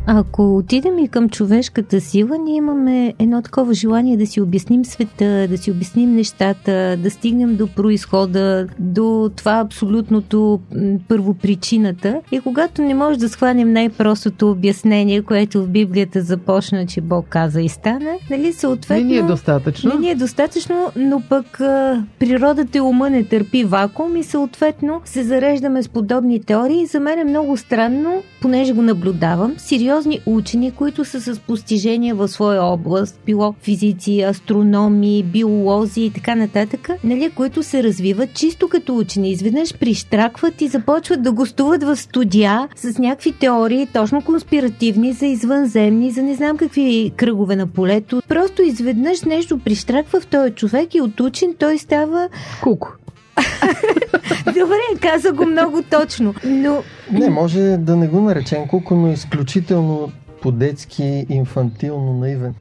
Ако отидем и към човешката сила, ние имаме едно такова желание да си обясним света, да си обясним нещата, да стигнем до произхода, до това абсолютното първопричината. И когато не може да схванем най-простото обяснение, което в Библията започна, че Бог каза и стана, нали, съответно... Не ни е достатъчно. Не ни е достатъчно, но пък природата и ума не търпи вакуум и съответно се зареждаме с подобни теории. За мен е много странно, понеже го наблюдавам, сериозни учени, които са с постижения в своя област, било физици, астрономи, биолози и така нататък, нали, които се развиват чисто като учени. Изведнъж прищракват и започват да гостуват в студия с някакви теории, точно конспиративни, за извънземни, за не знам какви кръгове на полето. Просто изведнъж нещо прищраква в този човек и от учен той става... Куко. Добре, каза го много точно, но... Не, може да не го наречем куко, но изключително по-детски, инфантилно, наивен.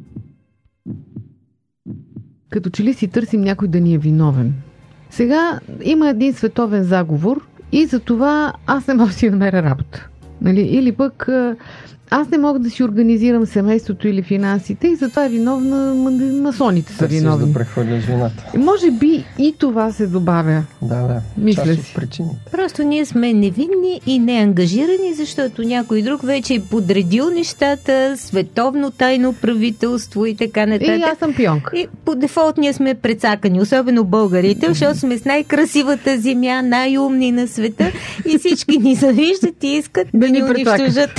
Като че ли си търсим някой да ни е виновен. Сега има един световен заговор и за това аз не мога да си намеря работа. Нали? Или пък аз не мога да си организирам семейството или финансите и затова е виновна масоните са виновни. Да прехвърляш вината. Може би и това се добавя. Да. Мисля част си. от причините. Просто ние сме невинни и неангажирани, защото някой друг вече е подредил нещата, световно тайно правителство и така нататък. И аз съм пионка. И по дефолт ние сме прецакани, особено българите, защото сме с най-красивата земя, най-умни на света и всички ни завиждат и искат да ни унищожат.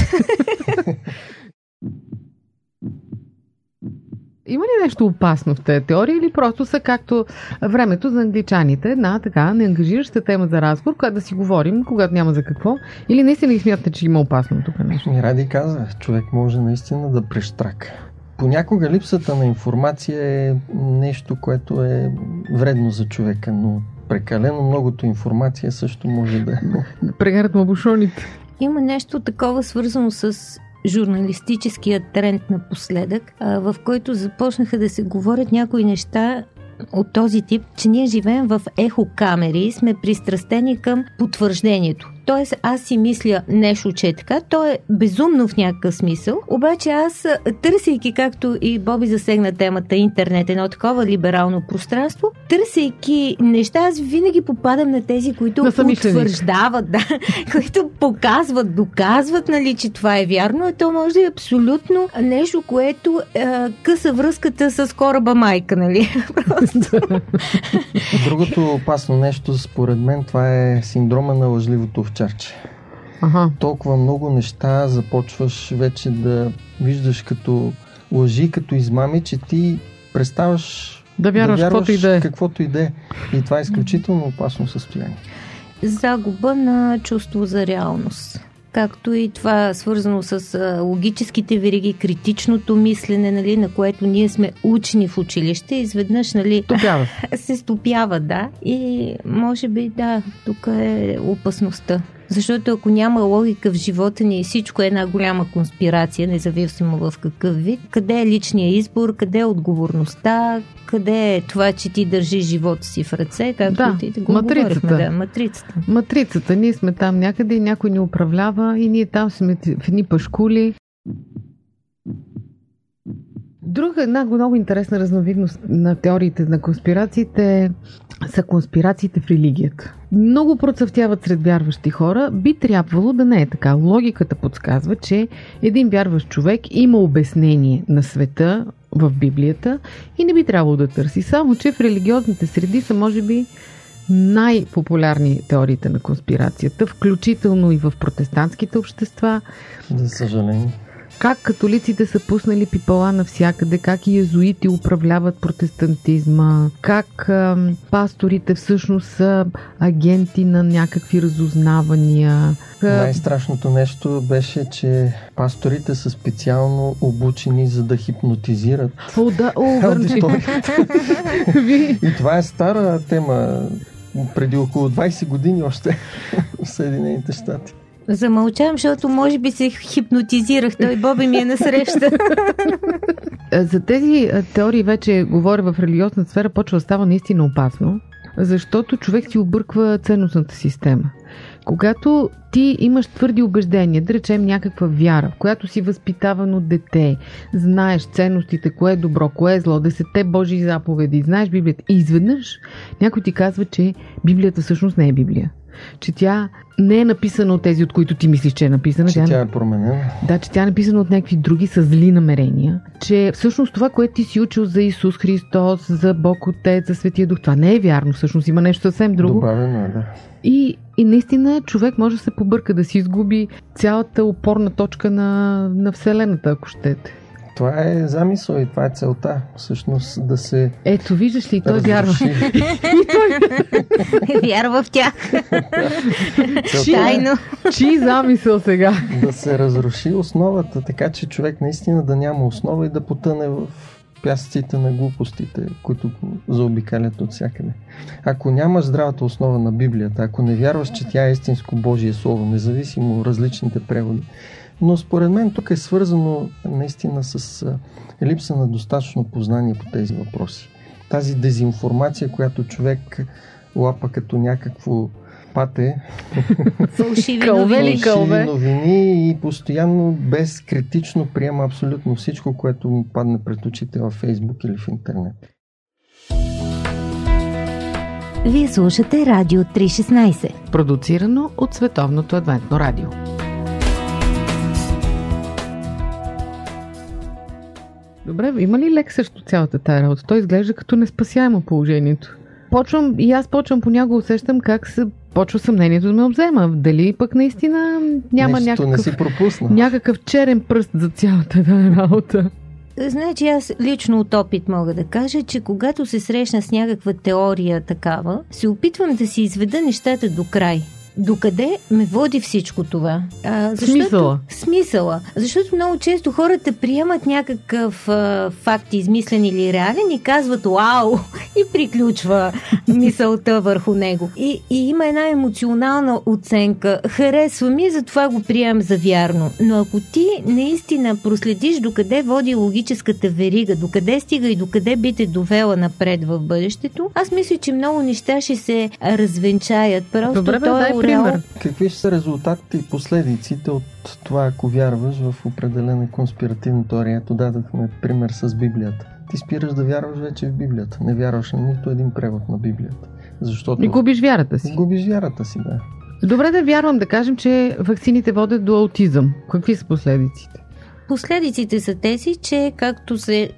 Има ли нещо опасно в тези теории или просто са както времето за англичаните, една така неангажираща тема за разговор, когато да си говорим, когато няма за какво, или наистина ги смятате, че има опасно тук нещо? Ради каза, човек може наистина да прещрака. Понякога липсата на информация е нещо, което е вредно за човека, но прекалено многото информация също може да... Прегарат му бушоните. Има нещо такова свързано с журналистическия тренд напоследък, в който започнаха да се говорят някои неща от този тип, че ние живеем в ехокамери и сме пристрастени към потвърждението. Тоест, аз си мисля нещо, че е така, то е безумно в някакъв смисъл, обаче аз, търсейки, както и Боби засегна темата интернет, едно такова либерално пространство, търсейки неща, аз винаги попадам на тези, които потвърждават, да, които показват, доказват, нали, че това е вярно, а то може да е абсолютно нещо, което къса връзката с кораба майка, нали? Другото опасно нещо, според мен, това е синдрома на лъжливото овчарче. Ага. Толкова много неща започваш вече да виждаш като лъжи, като измами, че ти преставаш да вярваш каквото и да е. И това е изключително опасно състояние. Загуба на чувство за реалност. Както и това свързано с логическите вериги, критичното мислене, нали, на което ние сме учени в училище, изведнъж, нали, се стопява, да. И може би, да, тук е опасността. Защото ако няма логика в живота ни и всичко е една голяма конспирация, независимо в какъв вид, къде е личният избор, къде е отговорността, къде е това, че ти държиш живота си в ръце, както ти да го говорихме. Да, матрицата. Матрицата. Ние сме там някъде и някой ни управлява и ние там сме в едни пашкули. Друга една много интересна разновидност на теориите на конспирациите са конспирациите в религията. Много процъфтяват сред вярващи хора. Би трябвало да не е така. Логиката подсказва, че един вярващ човек има обяснение на света в Библията и не би трябвало да търси. Само че в религиозните среди са, може би, най-популярни теориите на конспирацията, включително и в протестантските общества. За съжаление. Как католиците са пуснали пипала навсякъде, как и езуити управляват протестантизма, как пасторите всъщност са агенти на някакви разузнавания. Най-страшното нещо беше, че пасторите са специално обучени за да хипнотизират аудиторията. И това е стара тема, преди около 20 години още в Съединените щати. Замълчавам, защото може би се хипнотизирах. Той Боби ми е насреща. За тези теории вече говоря в религиозна сфера, почва да става наистина опасно. Защото човек си обърква ценностната система. Когато ти имаш твърди убеждения, да речем някаква вяра, в която си възпитаван от дете, знаеш ценностите, кое е добро, кое е зло, 10 Божии заповеди, знаеш Библията и изведнъж някой ти казва, че Библията всъщност не е Библия. Че тя не е написана от тези, от които ти мислиш, че е написана. Че тя е променена. Да, че тя е написана от някакви други с зли намерения. Че всъщност това, което ти си учил за Исус Христос, за Бог Отец, за Светия Дух, това не е вярно. Всъщност има нещо съвсем друго. Добавено е, да. И наистина човек може да се побърка, да си изгуби цялата опорна точка на Вселената, ако щете. Това е замисъл и това е целта. Всъщност да се... Ето, виждаш ли, и той вярва. Вярва в тях. Тайно. Чий замисъл сега? Да се разруши основата, така че човек наистина да няма основа и да потъне в пясъците на глупостите, които заобикалят от всякъде. Ако нямаш здравата основа на Библията, ако не вярваш, че тя е истинско Божие Слово, независимо от различните преводи, но според мен тук е свързано наистина с липса на достатъчно познание по тези въпроси. Тази дезинформация, която човек лапа като някакво пате, фалшиви новини и постоянно безкритично приема абсолютно всичко, което му падне пред очите във Фейсбук или в интернет. Вие слушате Радио 316, продуцирано от Световното адвентно радио. Добре, има ли лек срещу цялата тая работа? Той изглежда като неспасяемо положението. Аз почвам понякога усещам как почва съмнението да ме обзема. Дали пък наистина няма някакъв черен пръст за цялата тая работа? Значи аз лично от опит мога да кажа, че когато се срещна с някаква теория такава, се опитвам да си изведа нещата до край. Докъде ме води всичко това? Смисъла. Защото много често хората приемат някакъв факт, измислен или реален, и казват "Уау!" и приключва мисълта върху него. И има една емоционална оценка. Харесва ми, затова го приемам за вярно. Но ако ти наистина проследиш докъде води логическата верига, докъде стига и докъде би те довела напред в бъдещето, аз мисля, че много неща ще се развенчаят. Просто пример. Какви ще са резултатите и последиците от това, ако вярваш в определена конспиративна теория? Ето дадахме пример с Библията. Ти спираш да вярваш вече в Библията. Не вярваш на нито един превод на Библията. Защото... И губиш вярата си. Губиш вярата си, да. Добре да вярвам, да кажем, че ваксините водят до аутизъм. Какви са последиците? Последиците са тези, че както се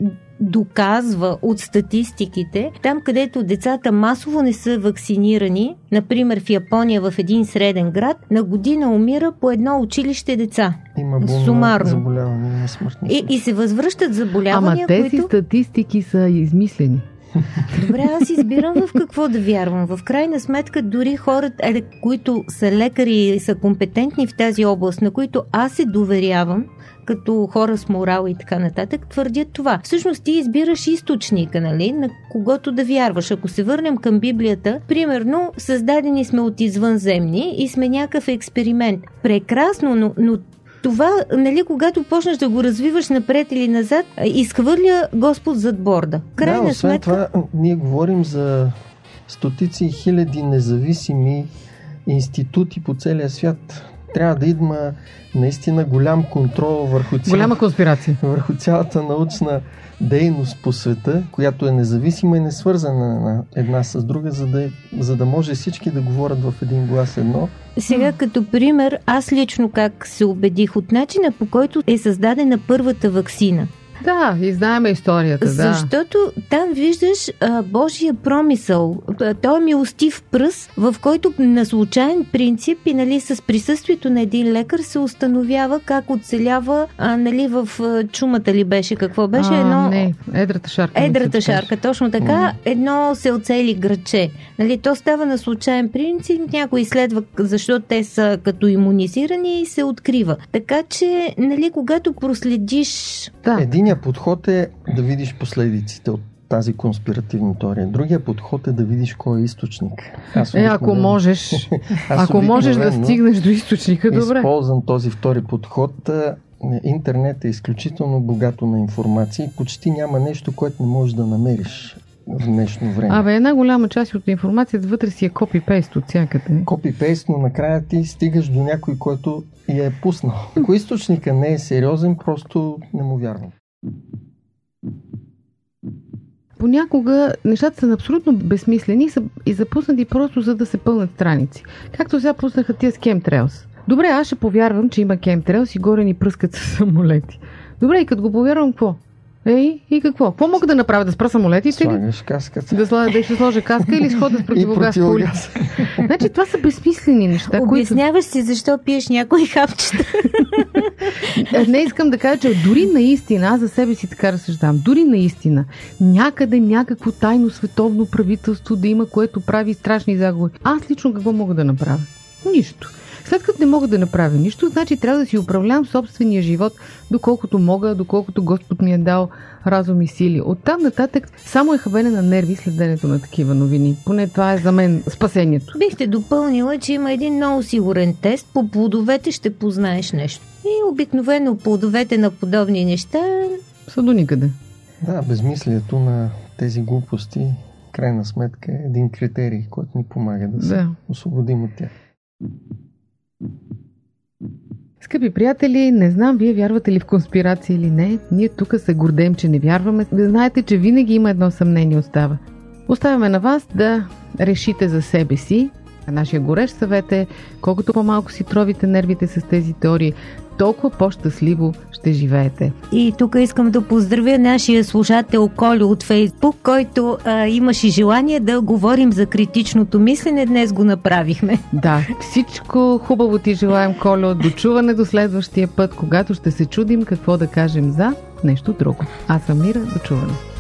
доказва от статистиките, там където децата масово не са вакцинирани, например в Япония в един среден град, на година умира по едно училище деца. Има болно заболяване, има смъртни. И се възвръщат заболявания, които... тези статистики са измислени. Добре, аз избирам в какво да вярвам. В крайна сметка, дори хората, които са лекари и са компетентни в тази област, на които аз се доверявам, като хора с морал и така нататък, твърдят това. Всъщност ти избираш източника, нали, на когото да вярваш. Ако се върнем към Библията, примерно, създадени сме от извънземни и сме някакъв експеримент. Прекрасно, но това, нали, когато почнеш да го развиваш напред или назад, изхвърля Господ зад борда. Крайна освен сметка... това, ние говорим за стотици и хиляди независими институти по целия свят. Трябва да има наистина голям контрол голяма конспирация върху цялата научна дейност по света, която е независима и не свързана една с друга, за да може всички да говорят в един глас едно. Сега като пример, аз лично как се убедих от начина, по който е създадена първата ваксина. Да, и знаем историята, да. Защото там виждаш Божия промисъл. Той е милостив пръст, в който на случайен принцип и, нали, с присъствието на един лекар се установява как оцелява, нали, в чумата ли беше, какво беше? Едрата шарка. Едрата шарка, точно така. Едно се оцели граче. Нали, то става на случайен принцип, някой изследва защо те са като имунизирани и се открива. Така че, нали, когато проследиш... Да. Единият подход е да видиш последиците от тази конспиративна теория. Другия подход е да видиш кой е източник. Ако можеш да стигнеш до източника, добре. Използвам този втори подход. Интернет е изключително богато на информация и почти няма нещо, което не можеш да намериш в днешно време. Една голяма част от информацията вътре си е копи-пейст от всякъде. Копи-пейст, но накрая ти стигаш до някой, който я е пуснал. Ако източника не е сериозен, просто не му вярвам. Понякога нещата са абсолютно безсмислени и запуснати просто за да се пълнат страници. Както сега пуснаха тия с Chemtrails. Добре, аз ще повярвам, че има Chemtrails и горе ни пръскат с самолети. Добре, и като го повярвам, какво? И какво? Какво мога да направя? Да спра самолетите? Слагаш каската. Да ще сложа каска или схода с противогаз по улица? Значи това са безсмислени неща. Обясняваш си защо пиеш някои хапчета. Не искам да кажа, че дори наистина, аз за себе си така разсъждавам, дори наистина някъде някакво тайно световно правителство да има, което прави страшни загуби. Аз лично какво мога да направя? Нищо. След като не мога да направя нищо, значи трябва да си управлявам собствения живот, доколкото мога, доколкото Господ ми е дал разум и сили. Оттам нататък само е хабене на нерви следенето на такива новини. Поне това е за мен спасението. Бихте допълнила, че има един много сигурен тест. По плодовете ще познаеш нещо. И обикновено плодовете на подобни неща са до никъде. Да, безмислието на тези глупости, крайна сметка е един критерий, който ни помага да се освободим от тях. Скъпи приятели, не знам вие вярвате ли в конспирации или не. Ние тук се гордеем, че не вярваме. Знаете, че винаги има едно съмнение остава. Оставяме на вас да решите за себе си. А нашия горещ съвет е, колкото по-малко си тровите нервите с тези теории, толкова по-щастливо ще живеете. И тук искам да поздравя нашия слушател Колю от Фейсбук, който имаше желание да говорим за критичното мислене. Днес го направихме. Да, всичко хубаво ти желаем, Колю. До чуване до следващия път, когато ще се чудим какво да кажем за нещо друго. Аз съм Мира, до чуване.